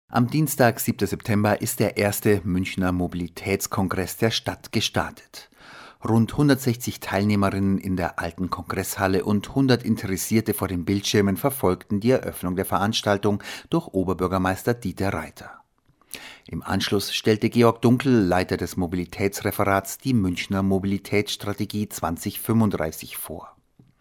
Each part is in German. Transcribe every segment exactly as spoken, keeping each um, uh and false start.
Am Dienstag, siebten September, ist der erste Münchner Mobilitätskongress der Stadt gestartet. Rund hundertsechzig Teilnehmerinnen in der alten Kongresshalle und hundert Interessierte vor den Bildschirmen verfolgten die Eröffnung der Veranstaltung durch Oberbürgermeister Dieter Reiter. Im Anschluss stellte Georg Dunkel, Leiter des Mobilitätsreferats, die Münchner Mobilitätsstrategie zwanzig fünfunddreißig vor.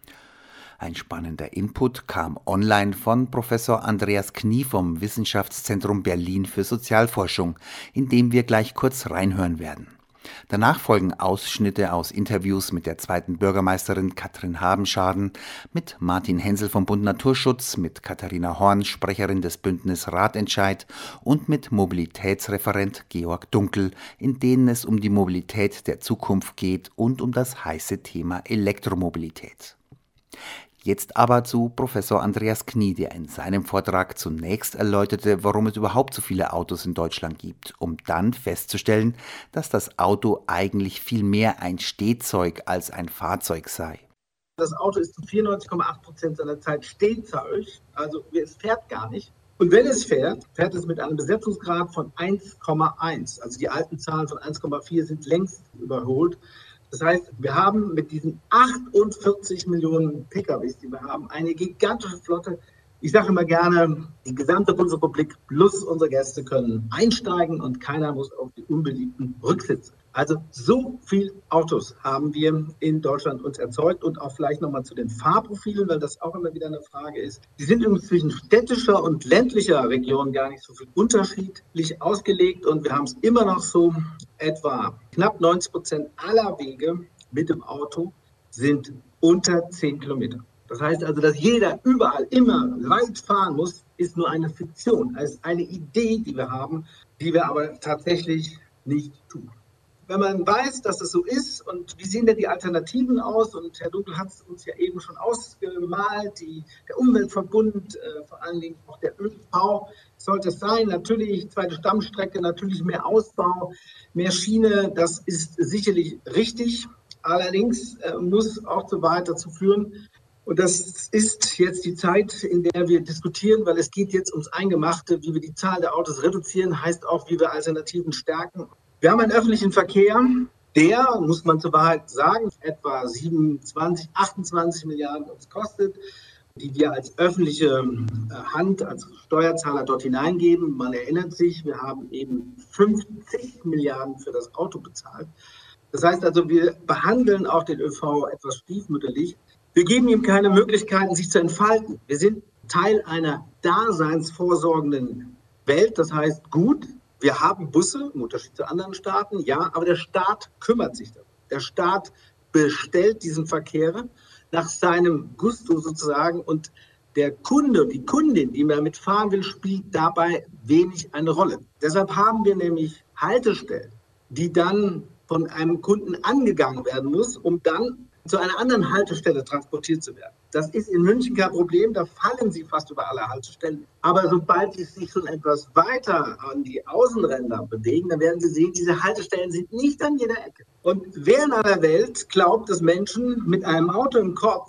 Ein spannender Input kam online von Professor Andreas Knie vom Wissenschaftszentrum Berlin für Sozialforschung, in dem wir gleich kurz reinhören werden. Danach folgen Ausschnitte aus Interviews mit der zweiten Bürgermeisterin Katrin Habenschaden, mit Martin Hensel vom Bund Naturschutz, mit Katharina Horn, Sprecherin des Bündnis Radentscheid und mit Mobilitätsreferent Georg Dunkel, in denen es um die Mobilität der Zukunft geht und um das heiße Thema Elektromobilität. Jetzt aber zu Professor Andreas Knie, der in seinem Vortrag zunächst erläuterte, warum es überhaupt so viele Autos in Deutschland gibt, um dann festzustellen, dass das Auto eigentlich viel mehr ein Stehzeug als ein Fahrzeug sei. Das Auto ist zu vierundneunzig Komma acht Prozent seiner Zeit Stehzeug, also es fährt gar nicht. Und wenn es fährt, fährt es mit einem Besetzungsgrad von eins Komma eins. Also die alten Zahlen von eins Komma vier sind längst überholt. Das heißt, wir haben mit diesen achtundvierzig Millionen P K Ws, die wir haben, eine gigantische Flotte. Ich sage immer gerne, die gesamte Bundesrepublik plus unsere Gäste können einsteigen und keiner muss auf die unbeliebten Rücksitze. Also so viel Autos haben wir in Deutschland uns erzeugt und auch vielleicht nochmal zu den Fahrprofilen, weil das auch immer wieder eine Frage ist. Die sind übrigens zwischen städtischer und ländlicher Region gar nicht so viel unterschiedlich ausgelegt und wir haben es immer noch so, etwa knapp neunzig Prozent aller Wege mit dem Auto sind unter zehn Kilometer. Das heißt also, dass jeder überall immer weit fahren muss, ist nur eine Fiktion, also eine Idee, die wir haben, die wir aber tatsächlich nicht tun. Wenn man weiß, dass es so ist und wie sehen denn die Alternativen aus, und Herr Dunkel hat es uns ja eben schon ausgemalt, die, der Umweltverbund, äh, vor allen Dingen auch der Ö V, sollte es sein, natürlich zweite Stammstrecke, natürlich mehr Ausbau, mehr Schiene, das ist sicherlich richtig, allerdings äh, muss es auch so weit dazu führen, und das ist jetzt die Zeit, in der wir diskutieren, weil es geht jetzt ums Eingemachte, wie wir die Zahl der Autos reduzieren, heißt auch, wie wir Alternativen stärken. Wir haben einen öffentlichen Verkehr, der, muss man zur Wahrheit sagen, etwa siebenundzwanzig, achtundzwanzig Milliarden uns kostet, die wir als öffentliche Hand, als Steuerzahler dort hineingeben. Man erinnert sich, wir haben eben fünfzig Milliarden für das Auto bezahlt. Das heißt also, wir behandeln auch den Ö V etwas stiefmütterlich. Wir geben ihm keine Möglichkeiten, sich zu entfalten. Wir sind Teil einer daseinsvorsorgenden Welt, das heißt gut, wir haben Busse, im Unterschied zu anderen Staaten, ja, aber der Staat kümmert sich darum. Der Staat bestellt diesen Verkehr nach seinem Gusto sozusagen und der Kunde, die Kundin, die damit fahren will, spielt dabei wenig eine Rolle. Deshalb haben wir nämlich Haltestellen, die dann von einem Kunden angegangen werden muss, um dann zu einer anderen Haltestelle transportiert zu werden. Das ist in München kein Problem, da fallen sie fast über alle Haltestellen. Aber sobald sie sich schon etwas weiter an die Außenränder bewegen, dann werden sie sehen, diese Haltestellen sind nicht an jeder Ecke. Und wer in aller Welt glaubt, dass Menschen mit einem Auto im Kopf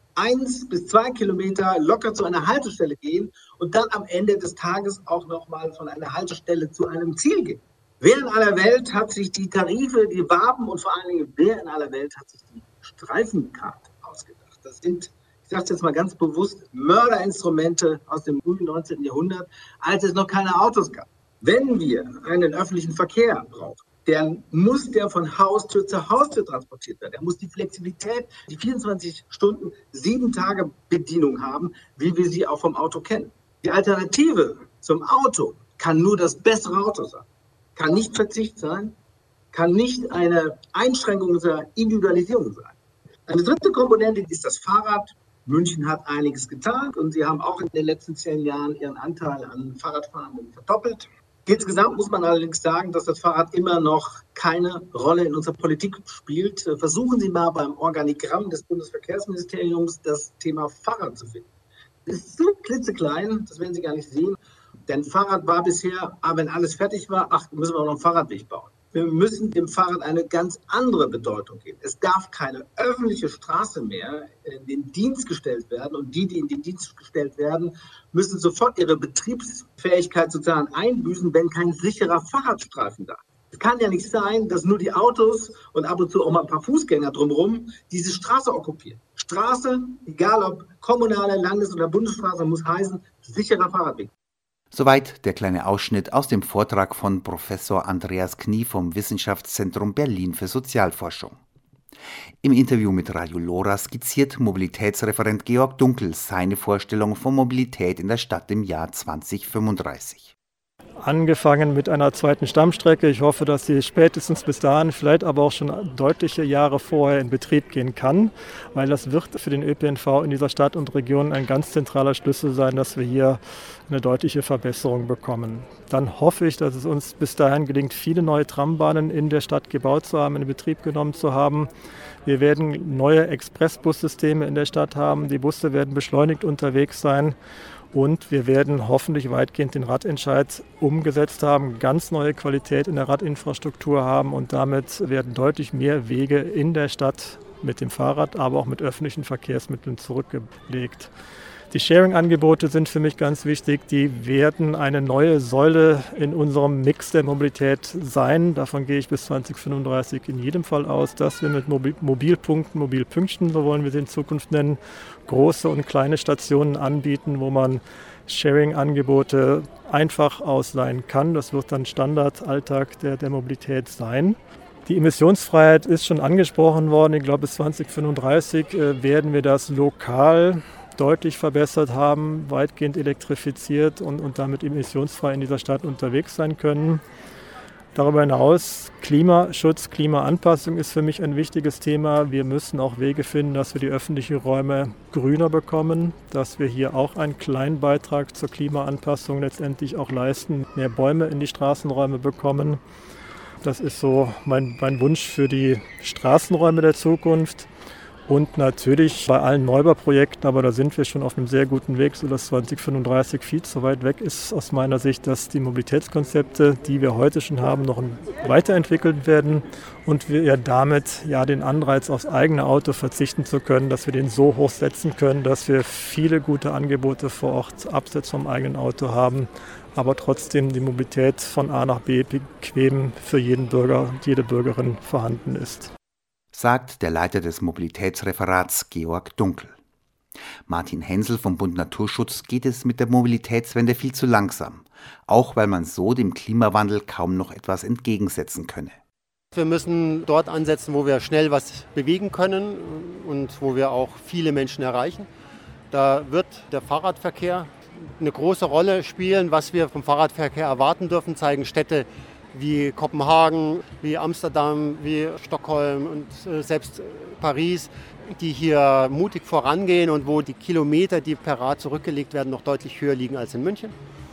eins bis zwei Kilometer locker zu einer Haltestelle gehen und dann am Ende des Tages auch nochmal von einer Haltestelle zu einem Ziel gehen? Wer in aller Welt hat sich die Tarife, die Waben und vor allen Dingen wer in aller Welt hat sich die Streifenkarte ausgedacht? Das sind, ich sage es jetzt mal ganz bewusst, Mörderinstrumente aus dem frühen neunzehnten Jahrhundert, als es noch keine Autos gab. Wenn wir einen öffentlichen Verkehr brauchen, dann muss der von Haustür zu Haustür transportiert werden. Er muss die Flexibilität, die vierundzwanzig Stunden, sieben Tage Bedienung haben, wie wir sie auch vom Auto kennen. Die Alternative zum Auto kann nur das bessere Auto sein. Kann nicht Verzicht sein, kann nicht eine Einschränkung der Individualisierung sein. Eine dritte Komponente ist das Fahrrad. München hat einiges getan und sie haben auch in den letzten zehn Jahren ihren Anteil an Fahrradfahrenden verdoppelt. Insgesamt muss man allerdings sagen, dass das Fahrrad immer noch keine Rolle in unserer Politik spielt. Versuchen Sie mal beim Organigramm des Bundesverkehrsministeriums das Thema Fahrrad zu finden. Es ist so klitzeklein, das werden Sie gar nicht sehen. Denn Fahrrad war bisher, aber wenn alles fertig war, ach, müssen wir auch noch einen Fahrradweg bauen. Wir müssen dem Fahrrad eine ganz andere Bedeutung geben. Es darf keine öffentliche Straße mehr in den Dienst gestellt werden. Und die, die in den Dienst gestellt werden, müssen sofort ihre Betriebsfähigkeit sozusagen einbüßen, wenn kein sicherer Fahrradstreifen da ist. Es kann ja nicht sein, dass nur die Autos und ab und zu auch mal ein paar Fußgänger drumherum diese Straße okkupieren. Straße, egal ob kommunale, Landes- oder Bundesstraße, muss heißen sicherer Fahrradweg. Soweit der kleine Ausschnitt aus dem Vortrag von Professor Andreas Knie vom Wissenschaftszentrum Berlin für Sozialforschung. Im Interview mit Radio Lora skizziert Mobilitätsreferent Georg Dunkel seine Vorstellung von Mobilität in der Stadt im Jahr zweitausendfünfunddreißig. Angefangen mit einer zweiten Stammstrecke. Ich hoffe, dass sie spätestens bis dahin, vielleicht aber auch schon deutliche Jahre vorher in Betrieb gehen kann, weil das wird für den Ö P N V in dieser Stadt und Region ein ganz zentraler Schlüssel sein, dass wir hier eine deutliche Verbesserung bekommen. Dann hoffe ich, dass es uns bis dahin gelingt, viele neue Trambahnen in der Stadt gebaut zu haben, in Betrieb genommen zu haben. Wir werden neue Expressbussysteme in der Stadt haben. Die Busse werden beschleunigt unterwegs sein. Und wir werden hoffentlich weitgehend den Radentscheid umgesetzt haben, ganz neue Qualität in der Radinfrastruktur haben und damit werden deutlich mehr Wege in der Stadt mit dem Fahrrad, aber auch mit öffentlichen Verkehrsmitteln zurückgelegt. Die Sharing-Angebote sind für mich ganz wichtig. Die werden eine neue Säule in unserem Mix der Mobilität sein. Davon gehe ich bis zweitausendfünfunddreißig in jedem Fall aus, dass wir mit Mobil- Mobilpunkten, Mobilpünktchen, so wollen wir sie in Zukunft nennen, große und kleine Stationen anbieten, wo man Sharing-Angebote einfach ausleihen kann. Das wird dann Standardalltag der, der Mobilität sein. Die Emissionsfreiheit ist schon angesprochen worden. Ich glaube, bis zweitausendfünfunddreißig äh, werden wir das lokal deutlich verbessert haben, weitgehend elektrifiziert und, und damit emissionsfrei in dieser Stadt unterwegs sein können. Darüber hinaus Klimaschutz, Klimaanpassung ist für mich ein wichtiges Thema. Wir müssen auch Wege finden, dass wir die öffentlichen Räume grüner bekommen, dass wir hier auch einen kleinen Beitrag zur Klimaanpassung letztendlich auch leisten, mehr Bäume in die Straßenräume bekommen. Das ist so mein, mein Wunsch für die Straßenräume der Zukunft. Und natürlich bei allen Neubauprojekten, aber da sind wir schon auf einem sehr guten Weg, sodass zweitausendfünfunddreißig viel zu weit weg ist aus meiner Sicht, dass die Mobilitätskonzepte, die wir heute schon haben, noch weiterentwickelt werden und wir ja damit ja den Anreiz aufs eigene Auto verzichten zu können, dass wir den so hoch setzen können, dass wir viele gute Angebote vor Ort abseits vom eigenen Auto haben, aber trotzdem die Mobilität von A nach B bequem für jeden Bürger und jede Bürgerin vorhanden ist. Sagt der Leiter des Mobilitätsreferats Georg Dunkel. Martin Hensel vom Bund Naturschutz geht es mit der Mobilitätswende viel zu langsam, auch weil man so dem Klimawandel kaum noch etwas entgegensetzen könne. Wir müssen dort ansetzen, wo wir schnell was bewegen können und wo wir auch viele Menschen erreichen. Da wird der Fahrradverkehr eine große Rolle spielen. Was wir vom Fahrradverkehr erwarten dürfen, zeigen Städte wie Kopenhagen, wie Amsterdam, wie Stockholm und äh, selbst Paris, die hier mutig vorangehen und wo die Kilometer, die per Rad zurückgelegt werden, noch deutlich höher liegen als in München.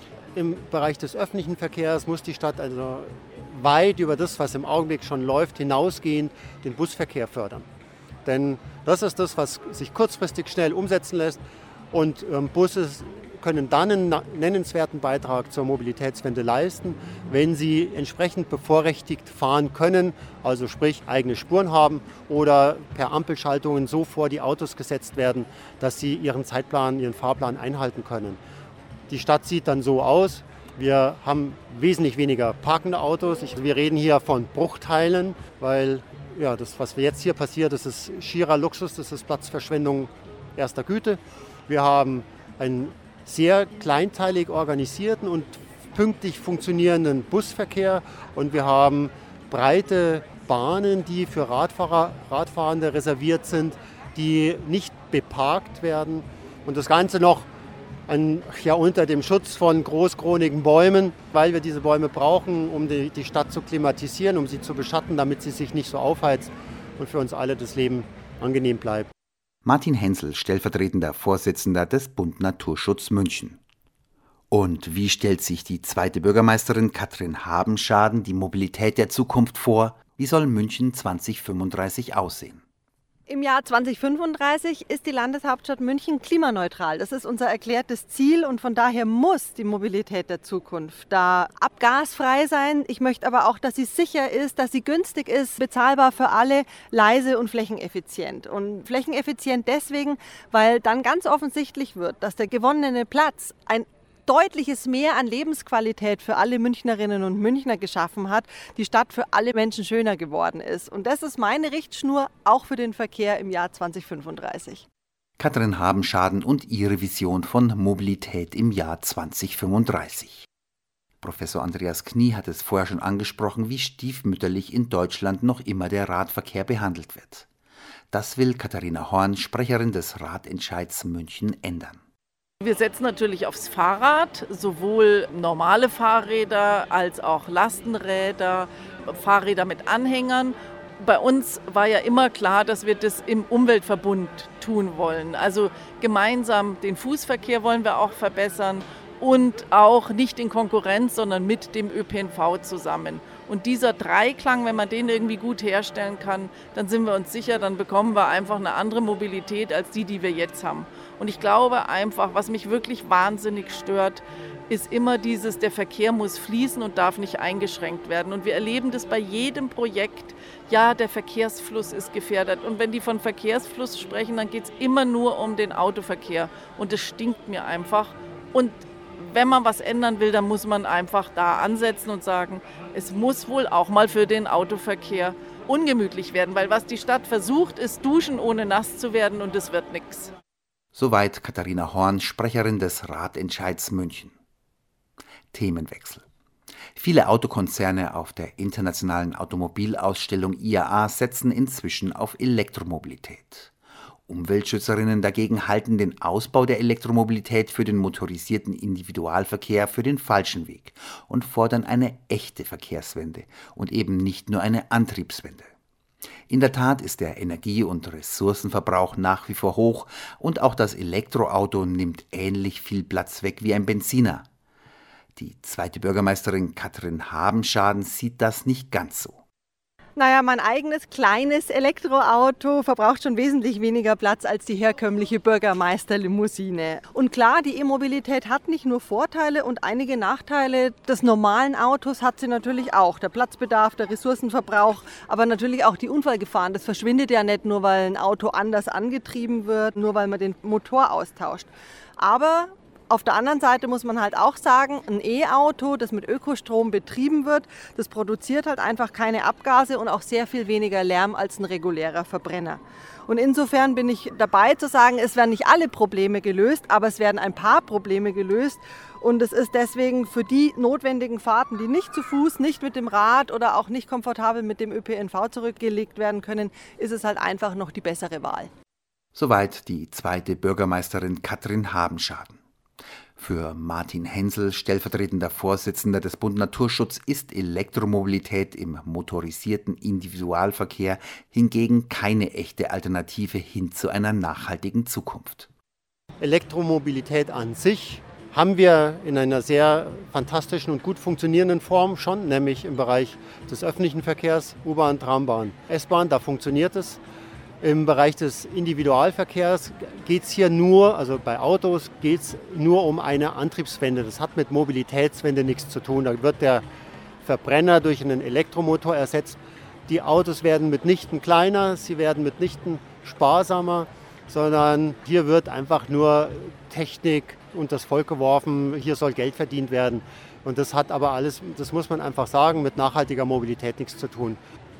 Im Bereich des öffentlichen Verkehrs muss die Stadt also weit über das, was im Augenblick schon läuft, hinausgehend den Busverkehr fördern. Denn das ist das, was sich kurzfristig schnell umsetzen lässt und ähm, Busse können dann einen nennenswerten Beitrag zur Mobilitätswende leisten, wenn sie entsprechend bevorrechtigt fahren können, also sprich eigene Spuren haben oder per Ampelschaltungen so vor die Autos gesetzt werden, dass sie ihren Zeitplan, ihren Fahrplan einhalten können. Die Stadt sieht dann so aus, wir haben wesentlich weniger parkende Autos. Ich, wir reden hier von Bruchteilen, weil ja, das, was jetzt hier passiert, das ist schierer Luxus, das ist Platzverschwendung erster Güte. Wir haben einen sehr kleinteilig organisierten und pünktlich funktionierenden Busverkehr und wir haben breite Bahnen, die für Radfahrer, Radfahrende reserviert sind, die nicht beparkt werden und das Ganze noch an, ja, unter dem Schutz von großkronigen Bäumen, weil wir diese Bäume brauchen, um die, die Stadt zu klimatisieren, um sie zu beschatten, damit sie sich nicht so aufheizt und für uns alle das Leben angenehm bleibt. Martin Hensel, stellvertretender Vorsitzender des Bund Naturschutz München. Und wie stellt sich die zweite Bürgermeisterin Katrin Habenschaden die Mobilität der Zukunft vor? Wie soll München zweitausendfünfunddreißig aussehen? Im Jahr zweitausendfünfunddreißig ist die Landeshauptstadt München klimaneutral. Das ist unser erklärtes Ziel und von daher muss die Mobilität der Zukunft da abgasfrei sein. Ich möchte aber auch, dass sie sicher ist, dass sie günstig ist, bezahlbar für alle, leise und flächeneffizient. Und flächeneffizient deswegen, weil dann ganz offensichtlich wird, dass der gewonnene Platz ein deutliches Mehr an Lebensqualität für alle Münchnerinnen und Münchner geschaffen hat, die Stadt für alle Menschen schöner geworden ist. Und das ist meine Richtschnur auch für den Verkehr im Jahr zweitausendfünfunddreißig. Katrin Habenschaden und ihre Vision von Mobilität im Jahr zweitausendfünfunddreißig. Professor Andreas Knie hat es vorher schon angesprochen, wie stiefmütterlich in Deutschland noch immer der Radverkehr behandelt wird. Das will Katharina Horn, Sprecherin des Radentscheids München, ändern. Wir setzen natürlich aufs Fahrrad, sowohl normale Fahrräder als auch Lastenräder, Fahrräder mit Anhängern. Bei uns war ja immer klar, dass wir das im Umweltverbund tun wollen. Also gemeinsam den Fußverkehr wollen wir auch verbessern und auch nicht in Konkurrenz, sondern mit dem Ö P N V zusammen. Und dieser Dreiklang, wenn man den irgendwie gut herstellen kann, dann sind wir uns sicher, dann bekommen wir einfach eine andere Mobilität als die, die wir jetzt haben. Und ich glaube einfach, was mich wirklich wahnsinnig stört, ist immer dieses, der Verkehr muss fließen und darf nicht eingeschränkt werden. Und wir erleben das bei jedem Projekt, ja, der Verkehrsfluss ist gefährdet. Und wenn die von Verkehrsfluss sprechen, dann geht es immer nur um den Autoverkehr. Und das stinkt mir einfach. Und wenn man was ändern will, dann muss man einfach da ansetzen und sagen, es muss wohl auch mal für den Autoverkehr ungemütlich werden. Weil was die Stadt versucht, ist duschen ohne nass zu werden und es wird nichts. Soweit Katharina Horn, Sprecherin des Radentscheids München. Themenwechsel. Viele Autokonzerne auf der internationalen Automobilausstellung I A A setzen inzwischen auf Elektromobilität. Umweltschützerinnen dagegen halten den Ausbau der Elektromobilität für den motorisierten Individualverkehr für den falschen Weg und fordern eine echte Verkehrswende und eben nicht nur eine Antriebswende. In der Tat ist der Energie- und Ressourcenverbrauch nach wie vor hoch und auch das Elektroauto nimmt ähnlich viel Platz weg wie ein Benziner. Die zweite Bürgermeisterin Katrin Habenschaden sieht das nicht ganz so. Naja, mein eigenes kleines Elektroauto verbraucht schon wesentlich weniger Platz als die herkömmliche Bürgermeisterlimousine. Und klar, die E-Mobilität hat nicht nur Vorteile und einige Nachteile des normalen Autos hat sie natürlich auch. Der Platzbedarf, der Ressourcenverbrauch, aber natürlich auch die Unfallgefahren. Das verschwindet ja nicht nur, weil ein Auto anders angetrieben wird, nur weil man den Motor austauscht. Aber auf der anderen Seite muss man halt auch sagen, ein E-Auto, das mit Ökostrom betrieben wird, das produziert halt einfach keine Abgase und auch sehr viel weniger Lärm als ein regulärer Verbrenner. Und insofern bin ich dabei zu sagen, es werden nicht alle Probleme gelöst, aber es werden ein paar Probleme gelöst. Und es ist deswegen für die notwendigen Fahrten, die nicht zu Fuß, nicht mit dem Rad oder auch nicht komfortabel mit dem Ö P N V zurückgelegt werden können, ist es halt einfach noch die bessere Wahl. Soweit die zweite Bürgermeisterin Katrin Habenschaden. Für Martin Hensel, stellvertretender Vorsitzender des Bund Naturschutz, ist Elektromobilität im motorisierten Individualverkehr hingegen keine echte Alternative hin zu einer nachhaltigen Zukunft. Elektromobilität an sich haben wir in einer sehr fantastischen und gut funktionierenden Form schon, nämlich im Bereich des öffentlichen Verkehrs, U-Bahn, Trambahn, S-Bahn, da funktioniert es. Im Bereich des Individualverkehrs geht es hier nur, also bei Autos geht es nur um eine Antriebswende. Das hat mit Mobilitätswende nichts zu tun. Da wird der Verbrenner durch einen Elektromotor ersetzt. Die Autos werden mitnichten kleiner, sie werden mitnichten sparsamer, sondern hier wird einfach nur Technik unters Volk geworfen, hier soll Geld verdient werden. Und das hat aber alles, das muss man einfach sagen, mit nachhaltiger Mobilität nichts zu tun.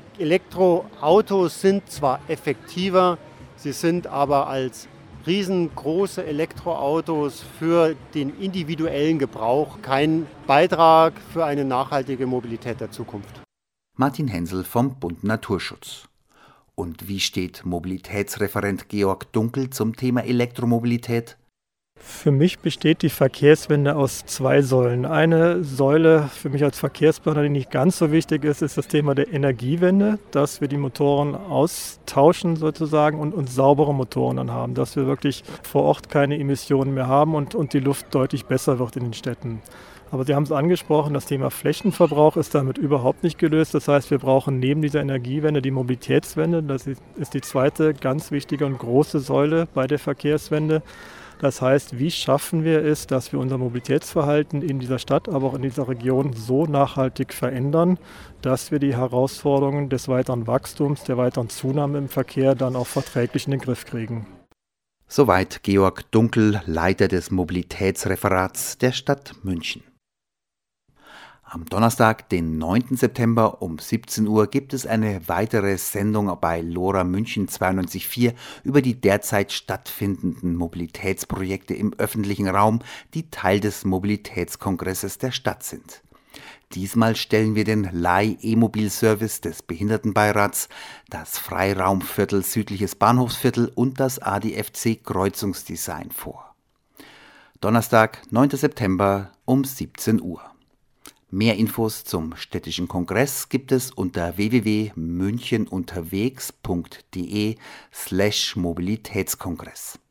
Elektroautos sind zwar effektiver, sie sind aber als riesengroße Elektroautos für den individuellen Gebrauch kein Beitrag für eine nachhaltige Mobilität der Zukunft. Martin Hensel vom Bund Naturschutz. Und wie steht Mobilitätsreferent Georg Dunkel zum Thema Elektromobilität? Für mich besteht die Verkehrswende aus zwei Säulen. Eine Säule für mich als Verkehrsplaner, die nicht ganz so wichtig ist, ist das Thema der Energiewende, dass wir die Motoren austauschen sozusagen und, und saubere Motoren dann haben, dass wir wirklich vor Ort keine Emissionen mehr haben und, und die Luft deutlich besser wird in den Städten. Aber Sie haben es angesprochen, das Thema Flächenverbrauch ist damit überhaupt nicht gelöst. Das heißt, wir brauchen neben dieser Energiewende die Mobilitätswende. Das ist die zweite ganz wichtige und große Säule bei der Verkehrswende. Das heißt, wie schaffen wir es, dass wir unser Mobilitätsverhalten in dieser Stadt, aber auch in dieser Region so nachhaltig verändern, dass wir die Herausforderungen des weiteren Wachstums, der weiteren Zunahme im Verkehr dann auch verträglich in den Griff kriegen. Soweit Georg Dunkel, Leiter des Mobilitätsreferats der Stadt München. Am Donnerstag, den neunten September um siebzehn Uhr gibt es eine weitere Sendung bei LoRa München zweiundneunzig Komma vier über die derzeit stattfindenden Mobilitätsprojekte im öffentlichen Raum, die Teil des Mobilitätskongresses der Stadt sind. Diesmal stellen wir den Leih-E-Mobil-Service des Behindertenbeirats, das Freiraumviertel Südliches Bahnhofsviertel und das A D F C Kreuzungsdesign vor. Donnerstag, neunten September um siebzehn Uhr. Mehr Infos zum städtischen Kongress gibt es unter w w w punkt münchenunterwegs punkt de slash Mobilitätskongress.